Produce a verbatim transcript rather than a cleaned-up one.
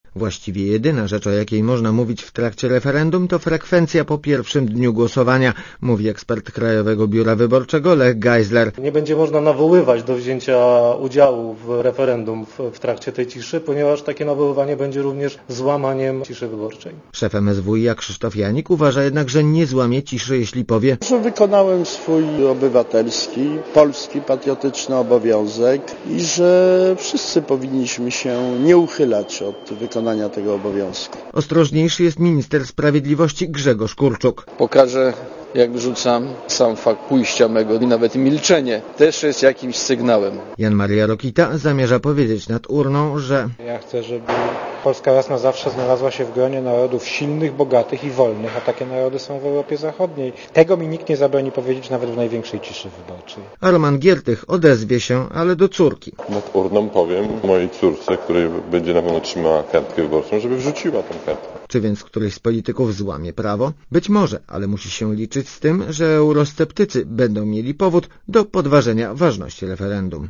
Właściwie jedyna rzecz, o jakiej można mówić w trakcie referendum, to frekwencja po pierwszym dniu głosowania, mówi ekspert Krajowego Biura Wyborczego Lech Geisler. Nie będzie można nawoływać do wzięcia udziału w referendum w, w trakcie tej ciszy, ponieważ takie nawoływanie będzie również złamaniem ciszy wyborczej. Szef M S W i Krzysztof Janik uważa jednak, że nie złamie ciszy, jeśli powie, że wykonałem swój obywatelski, polski, patriotyczny obowiązek i że wszyscy powinniśmy się nie uchylać od wykonania tego obowiązku. Ostrożniejszy jest minister sprawiedliwości Grzegorz Kurczuk. Pokażę, jak wrzucam, sam fakt pójścia mego i nawet milczenie też jest jakimś sygnałem. Jan Maria Rokita zamierza powiedzieć nad urną, że ja chcę, żeby Polska raz na zawsze znalazła się w gronie narodów silnych, bogatych i wolnych, a takie narody są w Europie Zachodniej. Tego mi nikt nie zabroni powiedzieć nawet w największej ciszy wyborczej. A Roman Giertych odezwie się, ale do córki. Nad urną powiem mojej córce, której będzie na pewno trzymała kartkę wyborczą, żeby wrzuciła tę kartkę. Czy więc któryś z polityków złamie prawo? Być może, ale musi się liczyć z tym, że eurosceptycy będą mieli powód do podważenia ważności referendum.